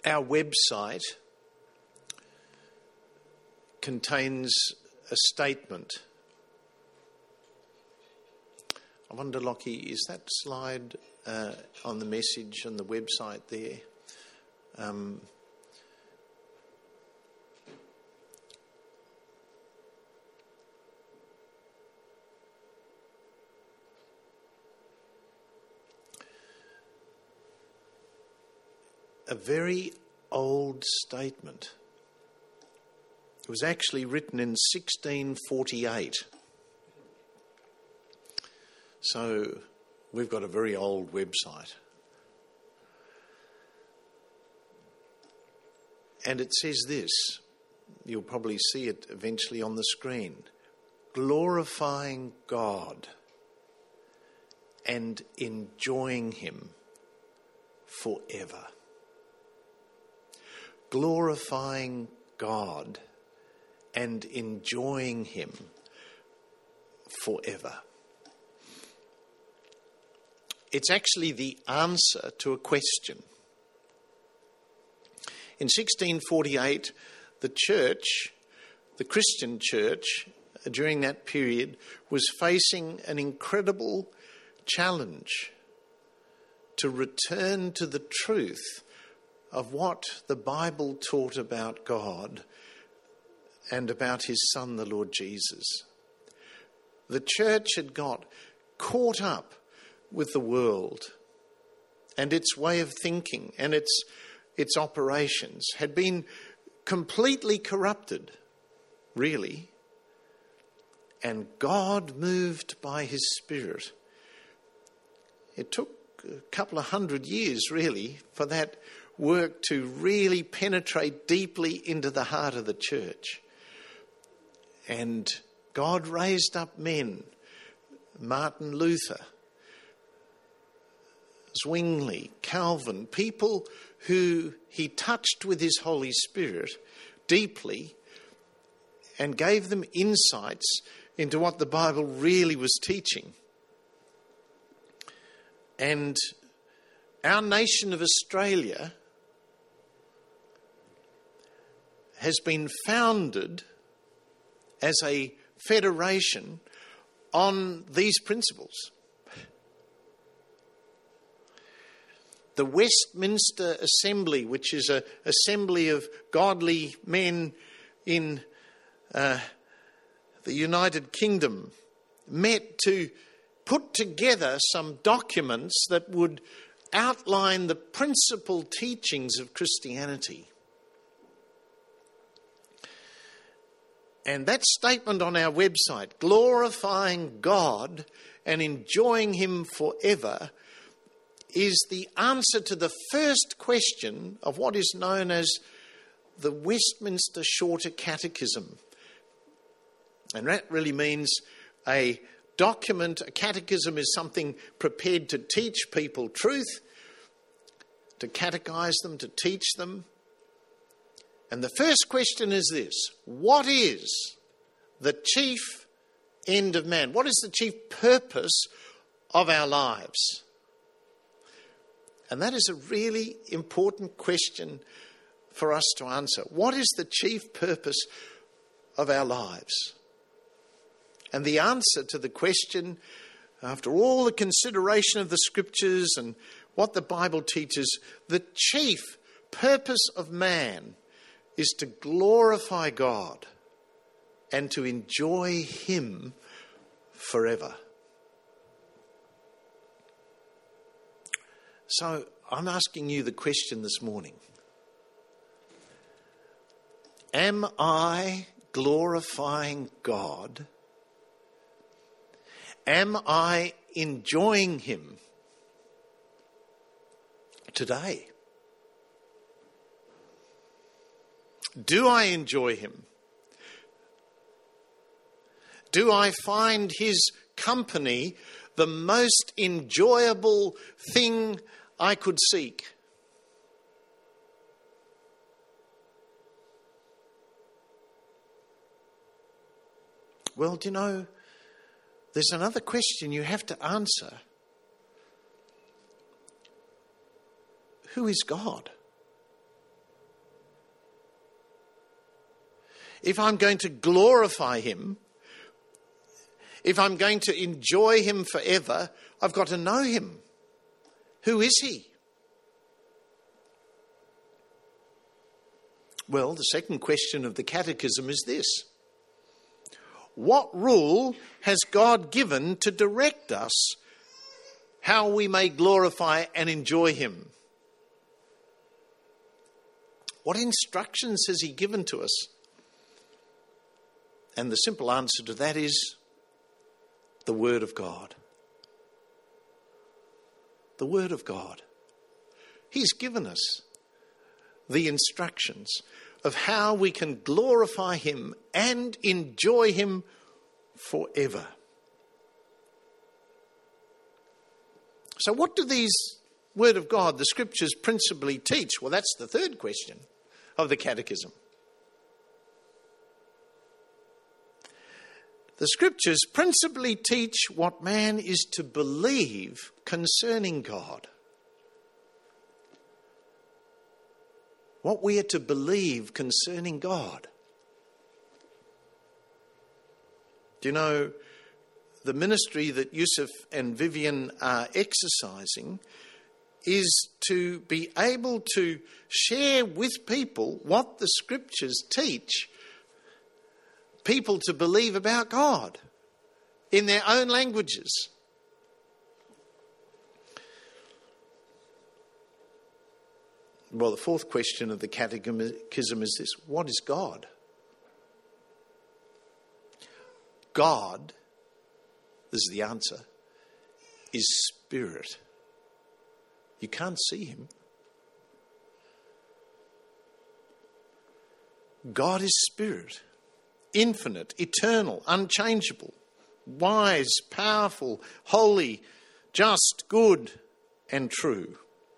Our website contains a statement. I wonder, Lockie, is that slide on the message on the website there? A very old statement. It was actually written in 1648. So we've got a very old website. And it says this, you'll probably see it eventually on the screen: glorifying God and enjoying Him forever. Glorifying God and enjoying Him forever. It's actually the answer to a question. In 1648, the church, the Christian church, during that period, was facing an incredible challenge to return to the truth of what the Bible taught about God and about His Son, the Lord Jesus. The church had got caught up with the world, and its way of thinking and its operations had been completely corrupted, really. And God moved by His Spirit. It took a couple of 100 years, really, for that work to really penetrate deeply into the heart of the church. And God raised up men, Martin Luther, Zwingli, Calvin, people who He touched with His Holy Spirit deeply and gave them insights into what the Bible really was teaching. And our nation of Australia has been founded as a federation on these principles. The Westminster Assembly, which is an assembly of godly men in the United Kingdom, met to put together some documents that would outline the principal teachings of Christianity. And that statement on our website, glorifying God and enjoying Him forever, is the answer to the first question of what is known as the Westminster Shorter Catechism. And that really means a document. A catechism is something prepared to teach people truth, to catechize them, to teach them. And the first question is this: what is the chief end of man? What is the chief purpose of our lives? And that is a really important question for us to answer. What is the chief purpose of our lives? And the answer to the question, after all the consideration of the Scriptures and what the Bible teaches, the chief purpose of man is to glorify God and to enjoy Him forever. So I'm asking you the question this morning: am I glorifying God? Am I enjoying Him today? Do I enjoy Him? Do I find His company the most enjoyable thing I could seek? Well, do you know, there's another question you have to answer. Who is God? if I'm going to glorify him, if I'm going to enjoy him forever, I've got to know him. Who is he? Well, the second question of the Catechism is this: what rule has God given to direct us how we may glorify and enjoy him? What instructions has he given to us? And the simple answer to that is the Word of God. The Word of God. He's given us the instructions of how we can glorify him and enjoy him forever. So what do these Word of God, the Scriptures, principally teach? Well, that's the third question of the Catechism. The Scriptures principally teach what man is to believe concerning God. What we are to believe concerning God. Do you know, the ministry that Yusuf and Vivian are exercising is to be able to share with people what the Scriptures teach people to believe about God in their own languages. Well, the fourth question of the Catechism is this: what is God? God, this is the answer, is spirit. You can't see him. God is spirit, infinite, eternal, unchangeable, wise, powerful, holy, just, good, and true.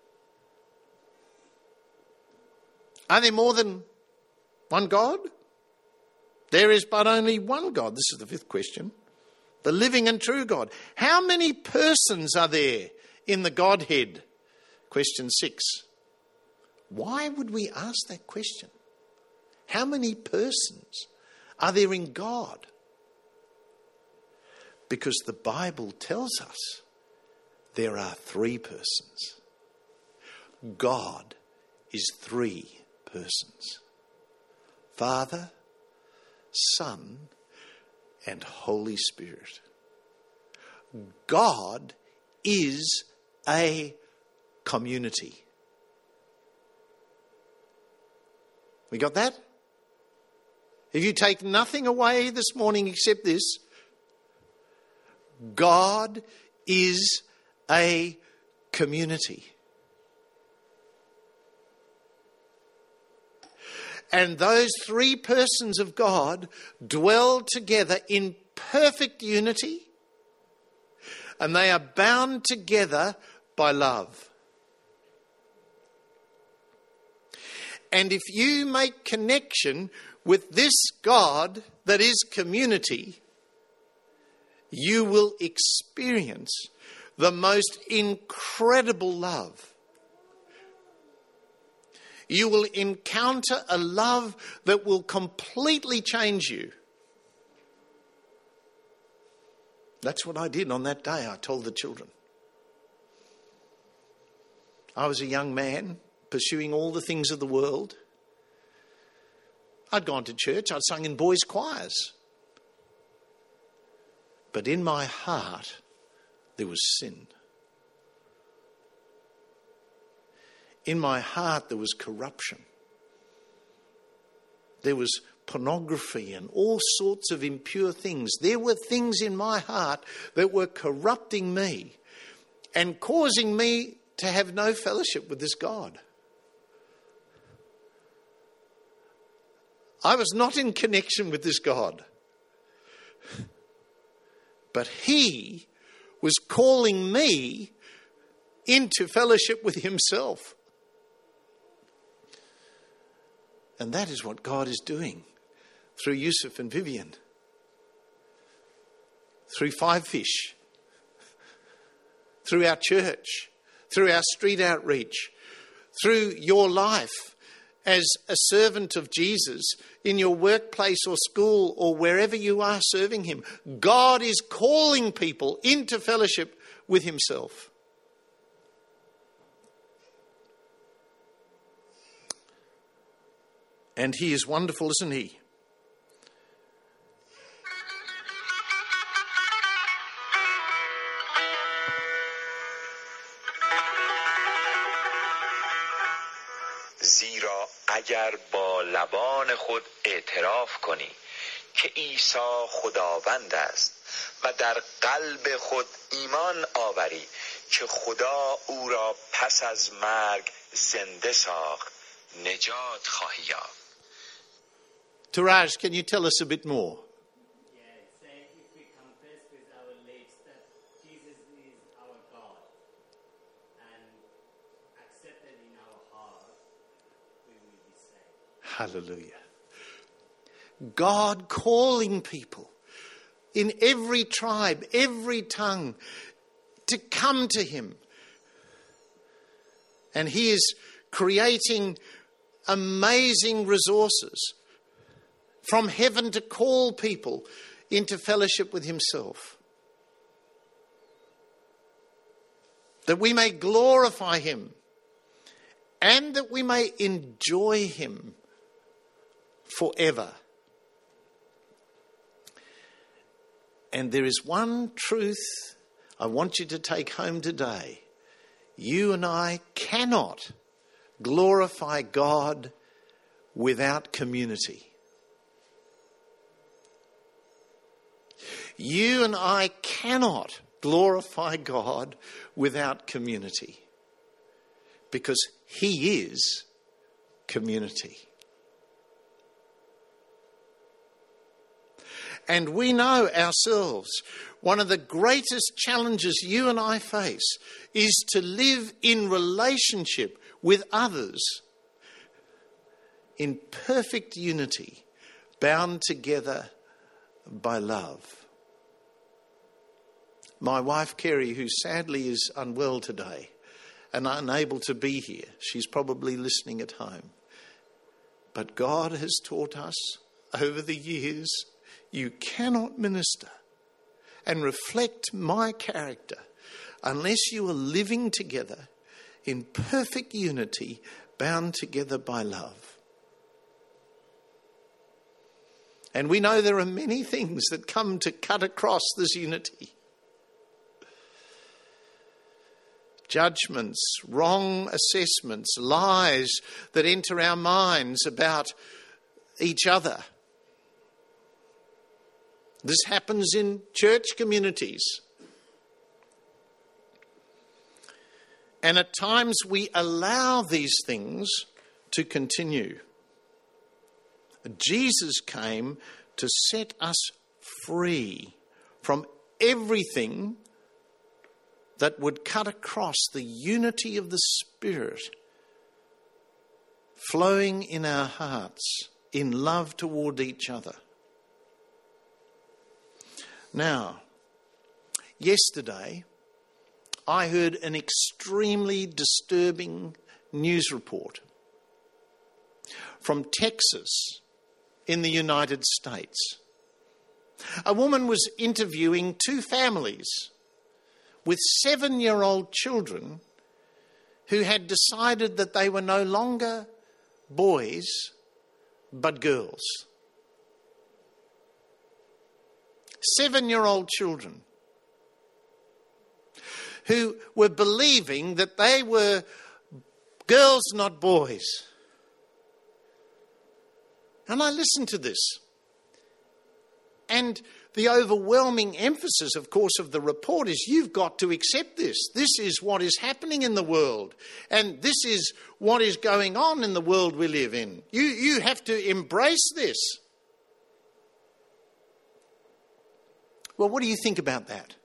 Are there more than one God? There is but only one God. This is the fifth question. The living and true God. How many persons are there in the Godhead? Question 6. Why would we ask that question? How many persons are there in God? Because the Bible tells us there are 3 persons. God is 3 persons: Father, Son, and Holy Spirit. God is a community. We got that? If you take nothing away this morning except this, God is a community. And those 3 persons of God dwell together in perfect unity, and they are bound together by love. And if you make connection with this God that is community, you will experience the most incredible love. You will encounter a love that will completely change you. That's what I did on that day. I told the children. I was a young man pursuing all the things of the world. I'd gone to church. I'd sung in boys' choirs. But in my heart, there was sin. In my heart, there was corruption. There was pornography and all sorts of impure things. There were things in my heart that were corrupting me and causing me to have no fellowship with this God. I was not in connection with this God. But he was calling me into fellowship with himself. And that is what God is doing through Yusuf and Vivian, through Five Fish, through our church, through our street outreach, through your life as a servant of Jesus in your workplace or school or wherever you are serving him. God is calling people into fellowship with himself. And he is wonderful, isn't he? زیرا اگر با لبان خود اعتراف کنی که عیسی خداوند است و در قلب خود ایمان آوری که خدا او را پس از مرگ زنده ساخت، نجات خواهی یافت. Taraj, can you tell us a bit more? Yeah, it's saying if we confess with our lips that Jesus is our God and accepted in our heart, we will be saved. Hallelujah. God calling people in every tribe, every tongue to come to him. And he is creating amazing resources from heaven to call people into fellowship with himself, that we may glorify him and that we may enjoy him forever. And there is one truth I want you to take home today. You and I cannot glorify God without community. You and I cannot glorify God without community, because he is community. And we know ourselves, one of the greatest challenges you and I face is to live in relationship with others in perfect unity, bound together by love. My wife, Kerry, who sadly is unwell today and unable to be here, she's probably listening at home. But God has taught us over the years, you cannot minister and reflect my character unless you are living together in perfect unity, bound together by love. And we know there are many things that come to cut across this unity. Judgments, wrong assessments, lies that enter our minds about each other. This happens in church communities. And at times we allow these things to continue. Jesus came to set us free from everything that would cut across the unity of the Spirit flowing in our hearts in love toward each other. Now, yesterday I heard an extremely disturbing news report from Texas in the United States. A woman was interviewing two families with 7-year-old children who had decided that they were no longer boys but girls. 7-year-old children who were believing that they were girls, not boys. And I listened to this. And the overwhelming emphasis, of course, of the report is you've got to accept this. This is what is happening in the world. And this is what is going on in the world we live in. You have to embrace this. Well, what do you think about that?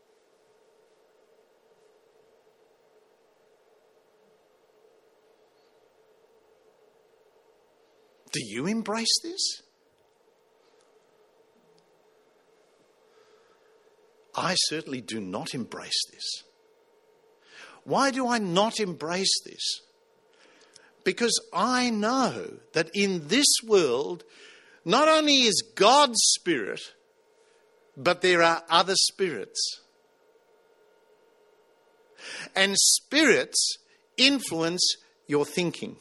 Do you embrace this? I certainly do not embrace this. Why do I not embrace this? Because I know that in this world, not only is God's Spirit, but there are other spirits. And spirits influence your thinking.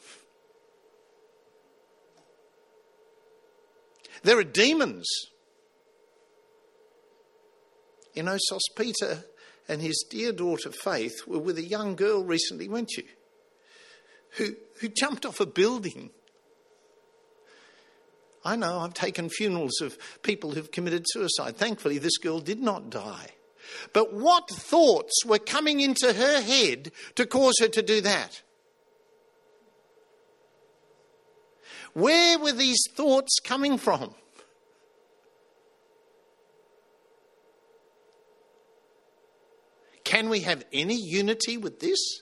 There are demons. You know, Sos Peter and his dear daughter Faith were with a young girl recently, weren't you? Who jumped off a building. I know, I've taken funerals of people who've committed suicide. Thankfully, this girl did not die. But what thoughts were coming into her head to cause her to do that? Where were these thoughts coming from? Can we have any unity with this?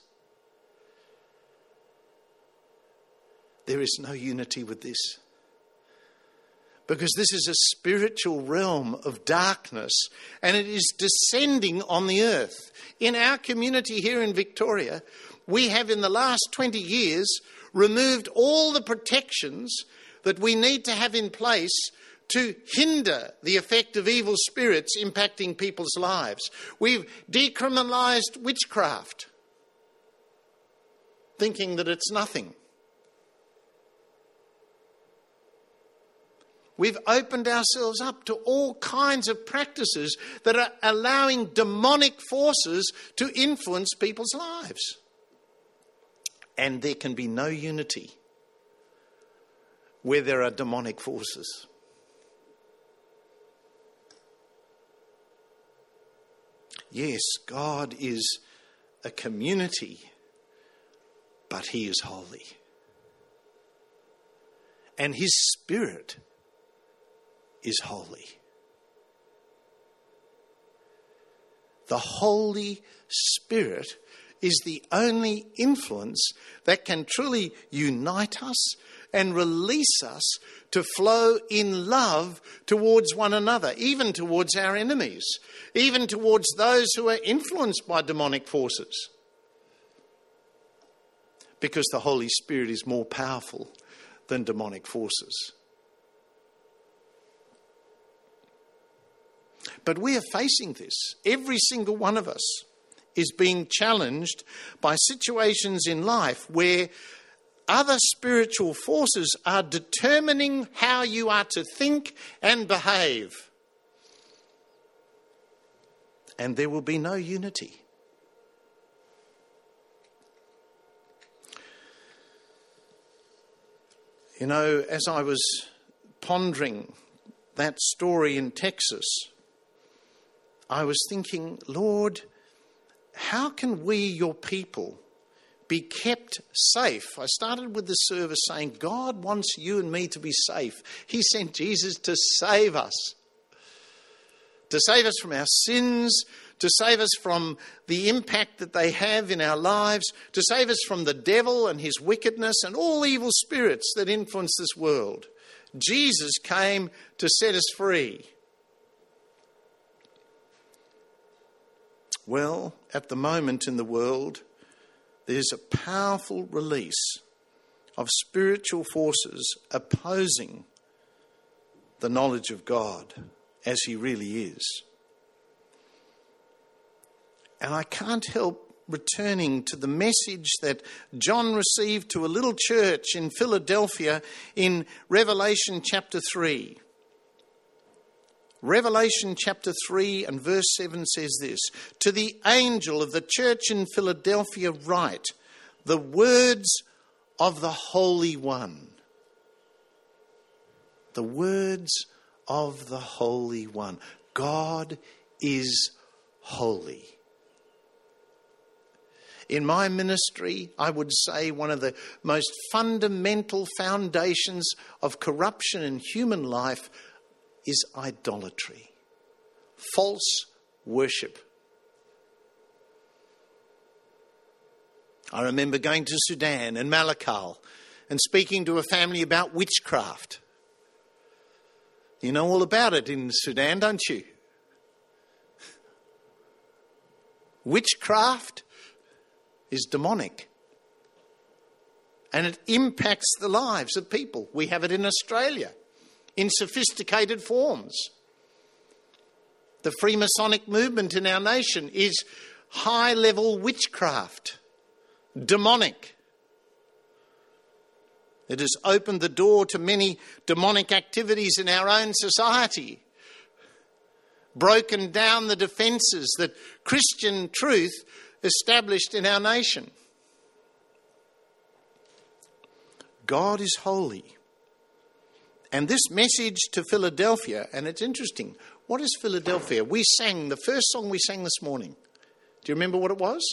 There is no unity with this. Because this is a spiritual realm of darkness and it is descending on the earth. In our community here in Victoria, we have in the last 20 years removed all the protections that we need to have in place to hinder the effect of evil spirits impacting people's lives. We've decriminalised witchcraft, thinking that it's nothing. We've opened ourselves up to all kinds of practices that are allowing demonic forces to influence people's lives. And there can be no unity where there are demonic forces. Yes, God is a community, but He is holy. And His Spirit is holy. The Holy Spirit is the only influence that can truly unite us and release us to flow in love towards one another, even towards our enemies, even towards those who are influenced by demonic forces. Because the Holy Spirit is more powerful than demonic forces. But we are facing this. Every single one of us is being challenged by situations in life where other spiritual forces are determining how you are to think and behave. And there will be no unity. You know, as I was pondering that story in Texas, I was thinking, Lord, how can we, your people, be kept safe? I started with the service saying, God wants you and me to be safe. He sent Jesus to save us from our sins, to save us from the impact that they have in our lives, to save us from the devil and his wickedness and all evil spirits that influence this world. Jesus came to set us free. Well, at the moment in the world, there's a powerful release of spiritual forces opposing the knowledge of God as He really is. And I can't help returning to the message that John received to a little church in Philadelphia in Revelation chapter 3. Revelation chapter 3 and verse 7 says this: To the angel of the church in Philadelphia write the words of the Holy One. The words of the Holy One. God is holy. In my ministry, I would say one of the most fundamental foundations of corruption in human life is idolatry, false worship. I remember going to Sudan and Malakal and speaking to a family about witchcraft. You know all about it in Sudan, don't you? Witchcraft is demonic. And it impacts the lives of people. We have it in Australia in sophisticated forms. The Freemasonic movement in our nation is high-level witchcraft, demonic. It has opened the door to many demonic activities in our own society, broken down the defences that Christian truth established in our nation. God is holy. And this message to Philadelphia, and it's interesting, what is Philadelphia? We sang, the first song we sang this morning. Do you remember what it was?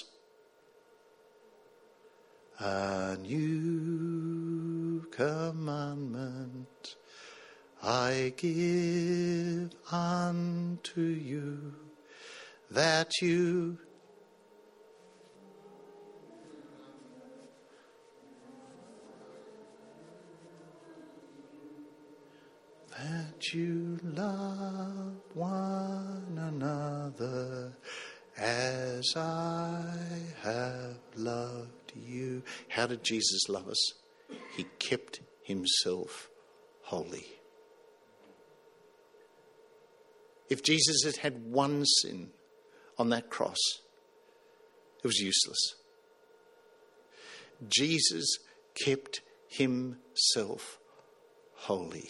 A new commandment I give unto you, that you love one another as I have loved you. How did Jesus love us? He kept himself holy. If Jesus had had one sin on that cross, it was useless. Jesus kept himself holy.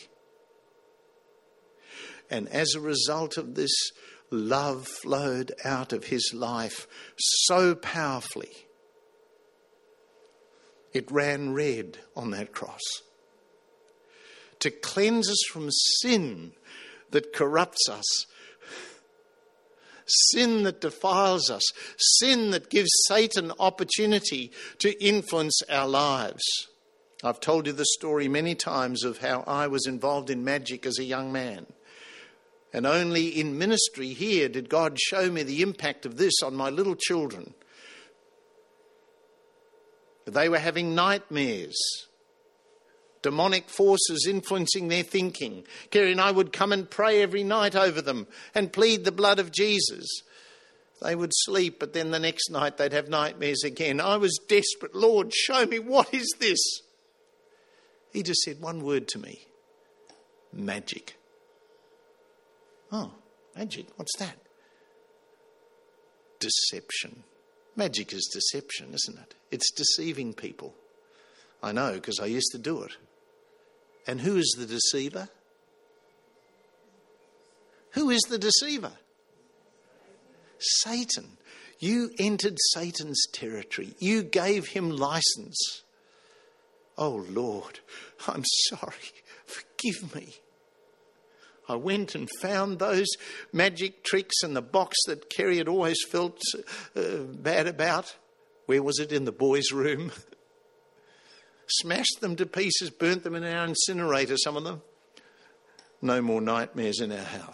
And as a result of this, love flowed out of his life so powerfully. It ran red on that cross to cleanse us from sin that corrupts us, sin that defiles us, sin that gives Satan opportunity to influence our lives. I've told you the story many times of how I was involved in magic as a young man. And only in ministry here did God show me the impact of this on my little children. They were having nightmares, demonic forces influencing their thinking. Kerry and I would come and pray every night over them and plead the blood of Jesus. They would sleep, but then the next night they'd have nightmares again. I was desperate. Lord, show me, what is this? He just said one word to me: magic. Oh, magic, what's that? Deception. Magic is deception, isn't it? It's deceiving people. I know, because I used to do it. And who is the deceiver? Who is the deceiver? Satan. You entered Satan's territory. You gave him license. Oh Lord, I'm sorry. Forgive me. I went and found those magic tricks and the box that Kerry had always felt bad about. Where was it? In the boys' room. Smashed them to pieces, burnt them in our incinerator, some of them. No more nightmares in our house.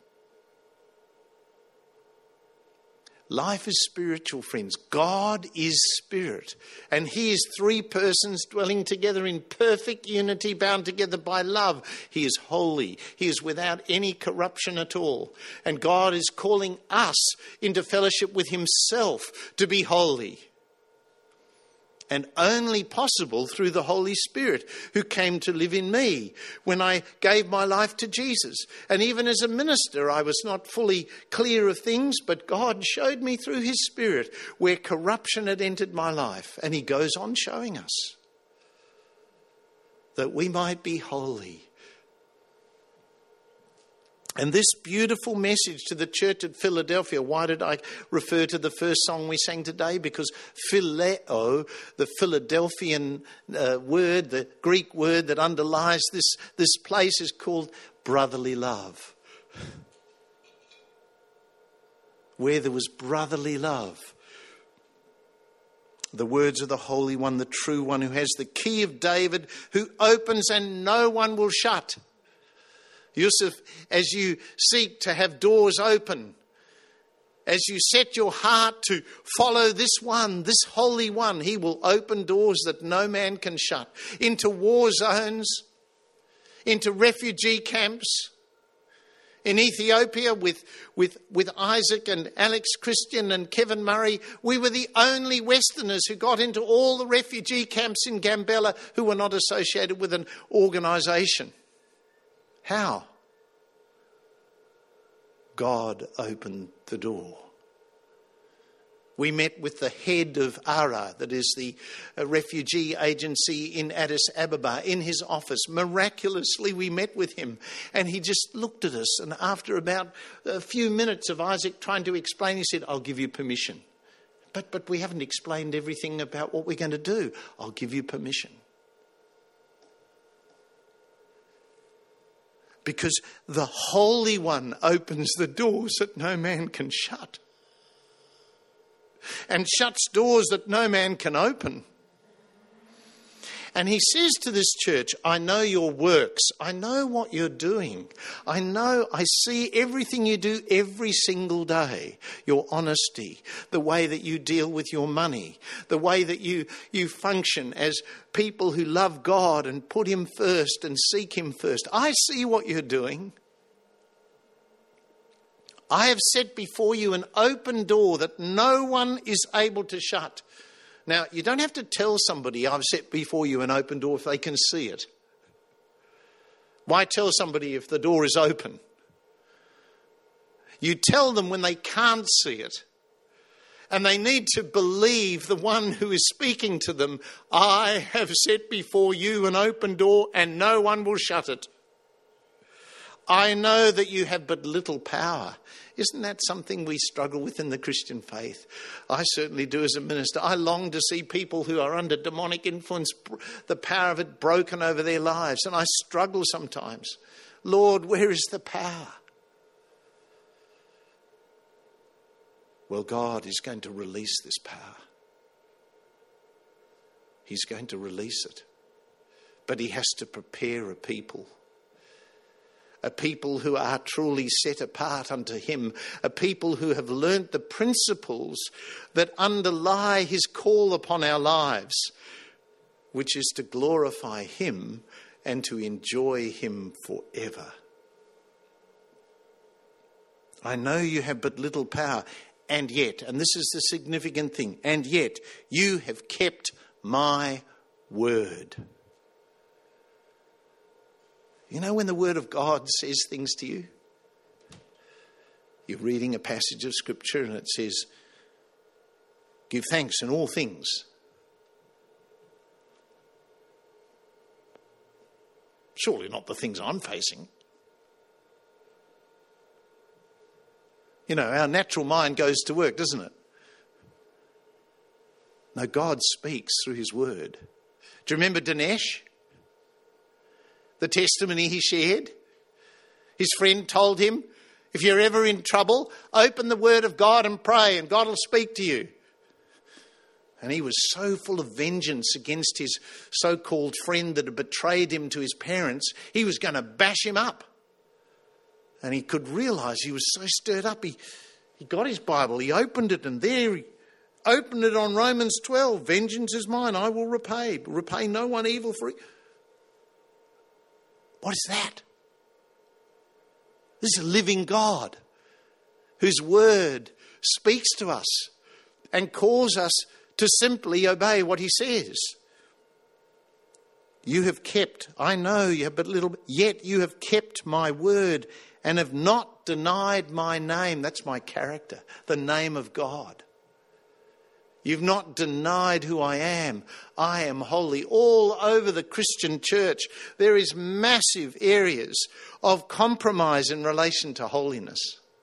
Life is spiritual, friends. God is spirit. And he is three persons dwelling together in perfect unity, bound together by love. He is holy. He is without any corruption at all. And God is calling us into fellowship with himself to be holy. And only possible through the Holy Spirit, who came to live in me when I gave my life to Jesus. And even as a minister, I was not fully clear of things, but God showed me through his Spirit where corruption had entered my life. And he goes on showing us that we might be holy. And this beautiful message to the church at Philadelphia, why did I refer to the first song we sang today? Because phileo, the Philadelphian word, the Greek word that underlies this place, is called brotherly love. Where there was brotherly love. The words of the Holy One, the true one, who has the key of David, who opens and no one will shut. Yusuf, as you seek to have doors open, as you set your heart to follow this one, this Holy One, he will open doors that no man can shut. Into war zones, into refugee camps, In Ethiopia with Isaac and Alex Christian and Kevin Murray, we were the only Westerners who got into all the refugee camps in Gambella who were not associated with an organisation. How? God opened the door. We met with the head of ARA, that is the refugee agency in Addis Ababa, in his office. Miraculously, we met with him. And he just looked at us. And after about a few minutes of Isaac trying to explain, he said, I'll give you permission. But we haven't explained everything about what we're going to do. I'll give you permission. Because the Holy One opens the doors that no man can shut. And shuts doors that no man can open. And he says to this church, I know your works. I know what you're doing. I see everything you do every single day. Your honesty, the way that you deal with your money, the way that you function as people who love God and put him first and seek him first. I see what you're doing. I have set before you an open door that no one is able to shut. Now, you don't have to tell somebody, I've set before you an open door if they can see it. Why tell somebody if the door is open? You tell them when they can't see it. And they need to believe the one who is speaking to them. I have set before you an open door and no one will shut it. I know that you have but little power. Isn't that something we struggle with in the Christian faith? I certainly do as a minister. I long to see people who are under demonic influence, the power of it broken over their lives. And I struggle sometimes. Lord, where is the power? Well, God is going to release this power. He's going to release it. But he has to prepare a people who are truly set apart unto him, a people who have learnt the principles that underlie his call upon our lives, which is to glorify him and to enjoy him forever. I know you have but little power, and yet, and this is the significant thing, and yet you have kept my word. You know when the Word of God says things to you? You're reading a passage of Scripture and it says, give thanks in all things. Surely not the things I'm facing. You know, our natural mind goes to work, doesn't it? No, God speaks through his Word. Do you remember Dinesh? The testimony he shared. His friend told him, if you're ever in trouble, open the Word of God and pray and God will speak to you. And he was so full of vengeance against his so-called friend that had betrayed him to his parents, he was going to bash him up. And he could realise he was so stirred up. He got his Bible, he opened it, and there he opened it on Romans 12. Vengeance is mine, I will repay. Repay no one evil for it. What is that? This is a living God whose word speaks to us and calls us to simply obey what he says. You have kept, I know you have but little, yet you have kept my word and have not denied my name. That's my character, the name of God. You've not denied who I am. I am holy. All over the Christian church, there is massive areas of compromise in relation to holiness.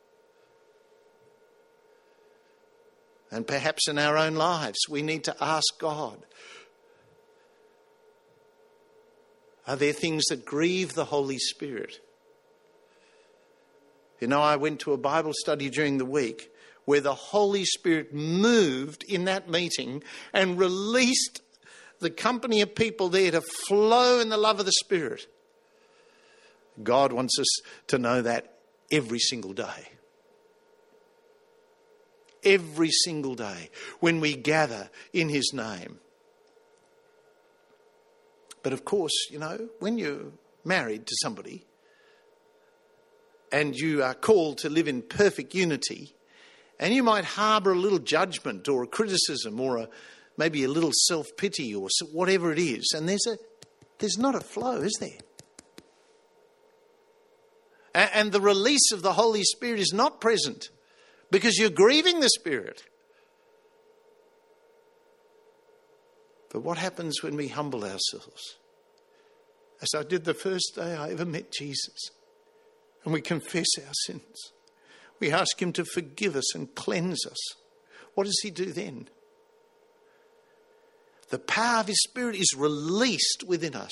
And perhaps in our own lives, we need to ask God, are there things that grieve the Holy Spirit? You know, I went to a Bible study during the week where the Holy Spirit moved in that meeting and released the company of people there to flow in the love of the Spirit. God wants us to know that every single day. Every single day when we gather in his name. But of course, you know, when you're married to somebody, and you are called to live in perfect unity, and you might harbour a little judgment or a criticism or maybe a little self-pity or whatever it is, and there's not a flow, is there? And the release of the Holy Spirit is not present because you're grieving the Spirit. But what happens when we humble ourselves? As I did the first day I ever met Jesus, and we confess our sins. We ask him to forgive us and cleanse us. What does he do then? The power of his Spirit is released within us.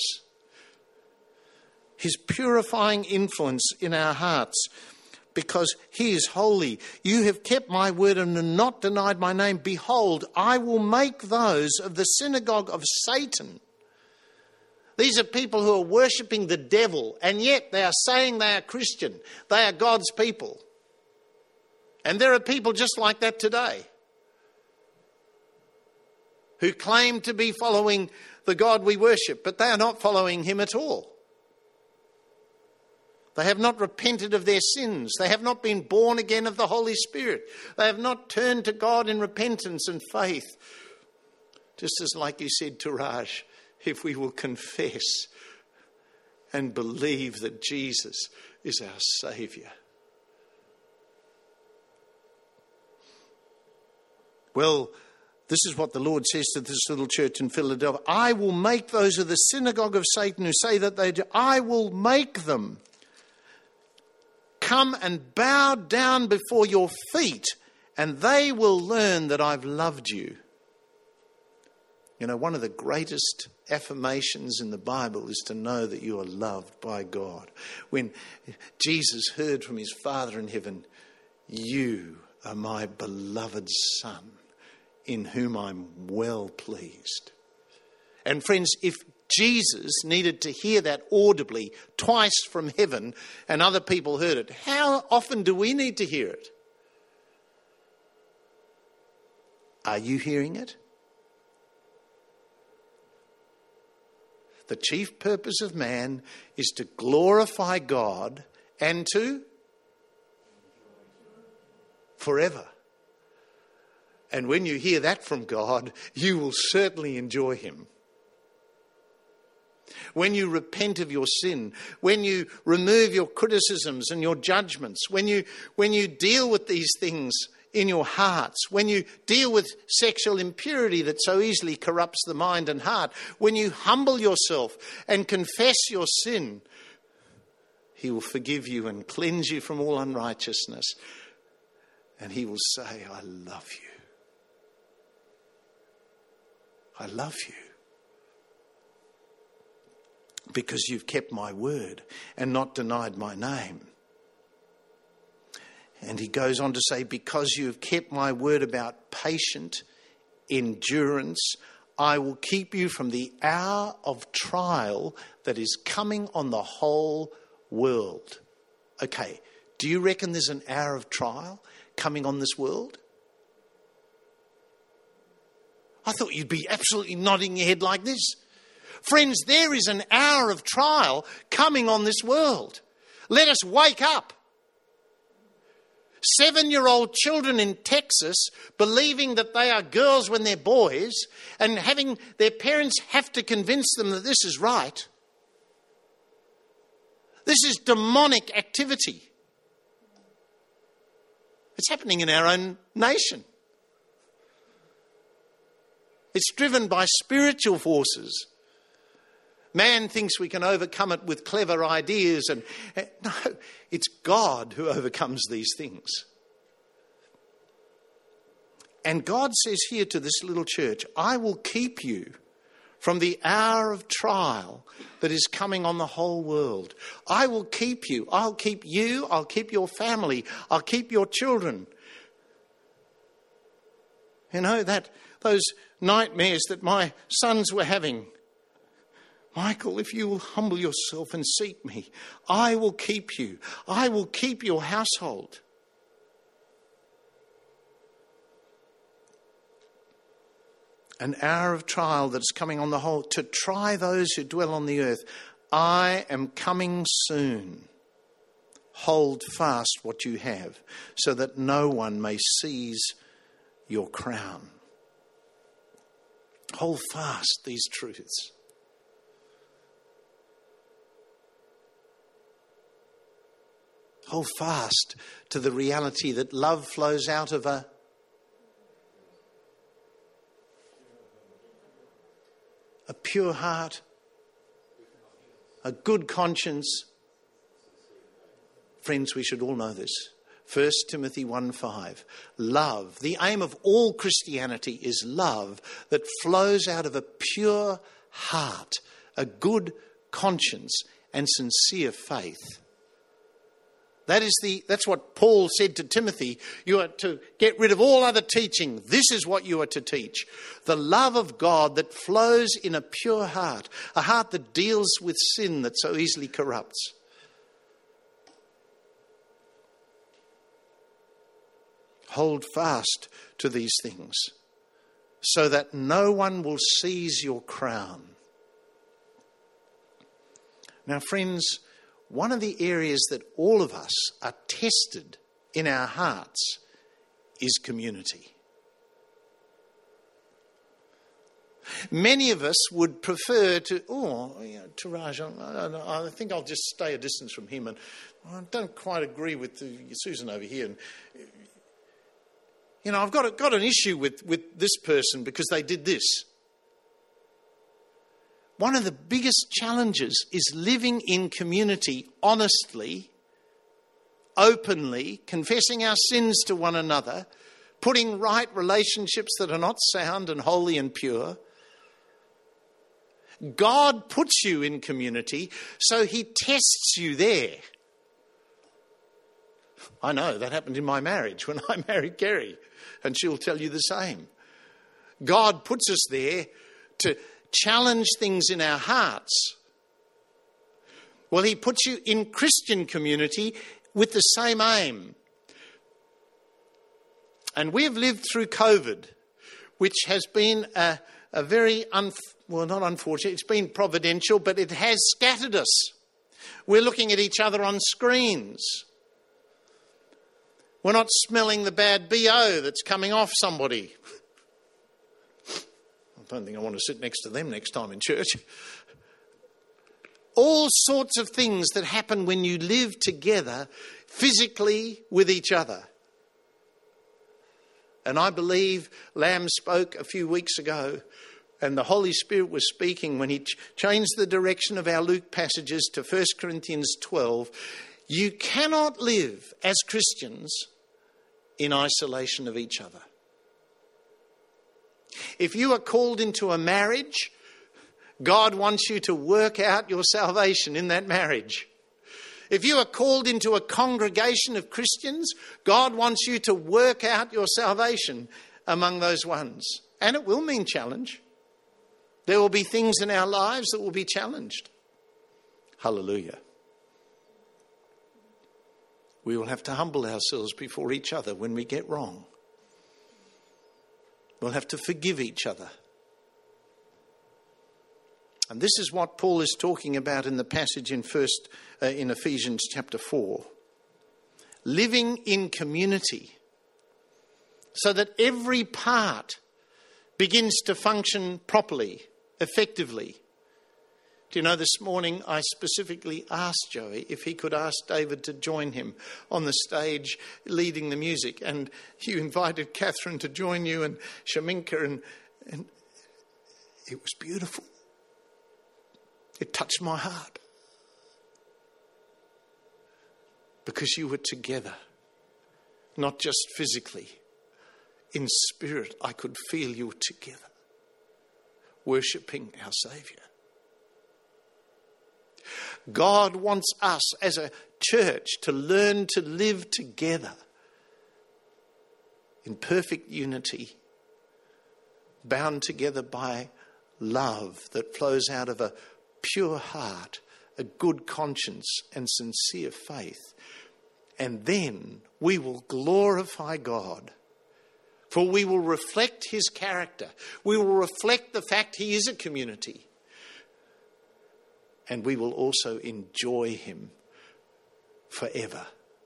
His purifying influence in our hearts, because he is holy. You have kept my word and not denied my name. Behold, I will make those of the synagogue of Satan. These are people who are worshipping the devil, and yet they are saying they are Christian. They are God's people. And there are people just like that today, who claim to be following the God we worship, but they are not following him at all. They have not repented of their sins. They have not been born again of the Holy Spirit. They have not turned to God in repentance and faith. Just as, like you said to Raj, if we will confess and believe that Jesus is our Saviour. Well, this is what the Lord says to this little church in Philadelphia. I will make those of the synagogue of Satan who say that they do. I will make them come and bow down before your feet, and they will learn that I've loved you. You know, one of the greatest affirmations in the Bible is to know that you are loved by God. When Jesus heard from his Father in heaven, you are my beloved Son, in whom I'm well pleased. And friends, if Jesus needed to hear that audibly twice from heaven and other people heard it, how often do we need to hear it? Are you hearing it? The chief purpose of man is to glorify God and to forever. And when you hear that from God, you will certainly enjoy him. When you repent of your sin, when you remove your criticisms and your judgments, when you deal with these things in your hearts, when you deal with sexual impurity that so easily corrupts the mind and heart, when you humble yourself and confess your sin, he will forgive you and cleanse you from all unrighteousness. And he will say, I love you. I love you. Because you've kept my word and not denied my name. And he goes on to say, because you have kept my word about patient endurance, I will keep you from the hour of trial that is coming on the whole world. Okay, do you reckon there's an hour of trial coming on this world? I thought you'd be absolutely nodding your head like this. Friends, there is an hour of trial coming on this world. Let us wake up. 7-year-old children in Texas believing that they are girls when they're boys and having their parents have to convince them that this is right. This is demonic activity. It's happening in our own nation. It's driven by spiritual forces. Man thinks we can overcome it with clever ideas. And no, it's God who overcomes these things. And God says here to this little church, I will keep you from the hour of trial that is coming on the whole world. I will keep you. I'll keep you. I'll keep your family. I'll keep your children. You know, those nightmares that my sons were having. Michael, if you will humble yourself and seek me, I will keep you. I will keep your household. An hour of trial that's coming on the whole to try those who dwell on the earth. I am coming soon. hold fast what you have, so that no one may seize your crown. Hold fast these truths. Hold fast to the reality that love flows out of a pure heart, a good conscience. Friends, we should all know this. 1 Timothy 1:5. Love. The aim of all Christianity is love that flows out of a pure heart, a good conscience, and sincere faith. That's what Paul said to Timothy. You are to get rid of all other teaching. This is what you are to teach. The love of God that flows in a pure heart, a heart that deals with sin that so easily corrupts. Hold fast to these things, so that no one will seize your crown. Now, friends, one of the areas that all of us are tested in our hearts is community. Many of us would prefer to, Taraj, I think I'll just stay a distance from him, and I don't quite agree with Susan over here. And, I've got an issue with this person because they did this. One of the biggest challenges is living in community honestly, openly, confessing our sins to one another, putting right relationships that are not sound and holy and pure. God puts you in community, so he tests you there. I know that happened in my marriage when I married Kerry, and she'll tell you the same. God puts us there to challenge things in our hearts. Well, he puts you in Christian community with the same aim. And we've lived through COVID, which has been a very, not unfortunate, it's been providential, but it has scattered us. We're looking at each other on screens. We're not smelling the bad BO that's coming off somebody. I don't think I want to sit next to them next time in church. All sorts of things that happen when you live together physically with each other. And I believe Lamb spoke a few weeks ago, and the Holy Spirit was speaking when he changed the direction of our Luke passages to 1 Corinthians 12. You cannot live as Christians in isolation of each other. If you are called into a marriage, God wants you to work out your salvation in that marriage. If you are called into a congregation of Christians, God wants you to work out your salvation among those ones. And it will mean challenge. There will be things in our lives that will be challenged. Hallelujah. We will have to humble ourselves before each other when we get wrong. We'll have to forgive each other. And this is what Paul is talking about in the passage in Ephesians chapter 4. Living in community so that every part begins to function properly, effectively. Do you know, this morning I specifically asked Joey if he could ask David to join him on the stage leading the music. And you invited Catherine to join you and Shaminka, and it was beautiful. It touched my heart. Because you were together, not just physically. In spirit, I could feel you together, worshipping our Saviour. God wants us as a church to learn to live together in perfect unity, bound together by love that flows out of a pure heart, a good conscience and sincere faith. And then we will glorify God, for we will reflect his character. We will reflect the fact he is a community. And we will also enjoy him forever.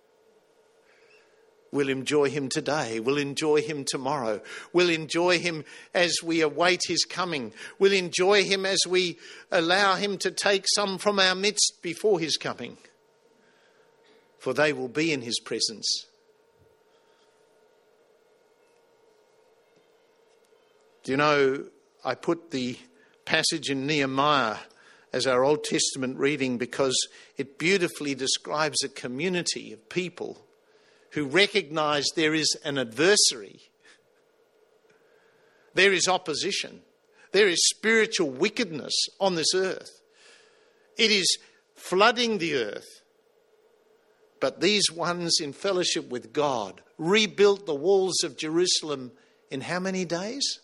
We'll enjoy him today. We'll enjoy him tomorrow. We'll enjoy him as we await his coming. We'll enjoy him as we allow him to take some from our midst before his coming. For they will be in his presence. Do you know, I put the passage in Nehemiah as our Old Testament reading because it beautifully describes a community of people who recognise there is an adversary. There is opposition. There is spiritual wickedness on this earth. It is flooding the earth. But these ones in fellowship with God rebuilt the walls of Jerusalem in how many days?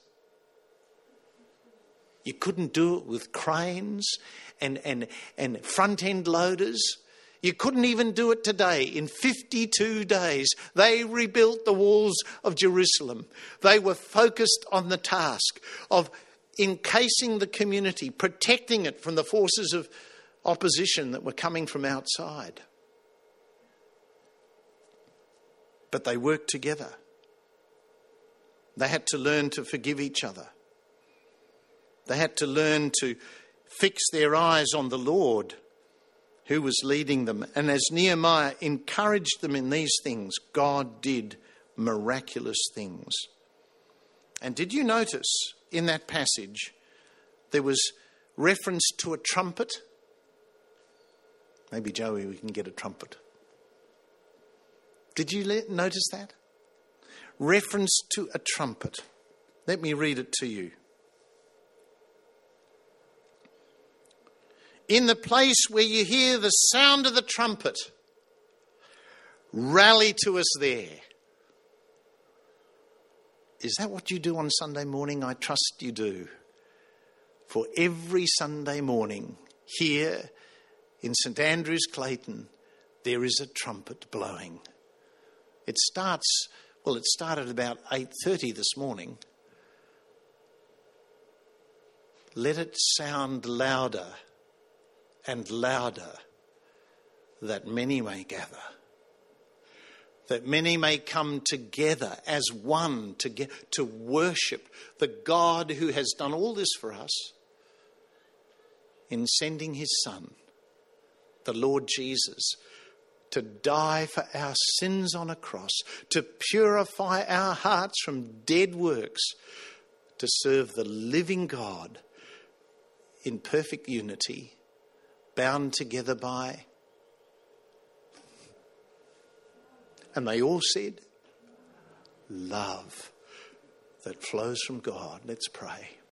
You couldn't do it with cranes and front-end loaders. You couldn't even do it today. In 52 days, they rebuilt the walls of Jerusalem. They were focused on the task of encasing the community, protecting it from the forces of opposition that were coming from outside. But they worked together. They had to learn to forgive each other. They had to learn to fix their eyes on the Lord who was leading them. And as Nehemiah encouraged them in these things, God did miraculous things. And did you notice in that passage there was reference to a trumpet? Maybe, Joey, we can get a trumpet. Did you notice that? Reference to a trumpet. Let me read it to you. In the place where you hear the sound of the trumpet, rally to us there. Is that what you do on Sunday morning? I trust you do. For every Sunday morning here in St Andrews, Clayton, there is a trumpet blowing. It started about 8:30 this morning. Let it sound louder and louder, that many may gather, that many may come together as one to worship the God who has done all this for us in sending his Son, the Lord Jesus, to die for our sins on a cross, to purify our hearts from dead works, to serve the living God in perfect unity, bound together by. And they all said, love that flows from God. Let's pray.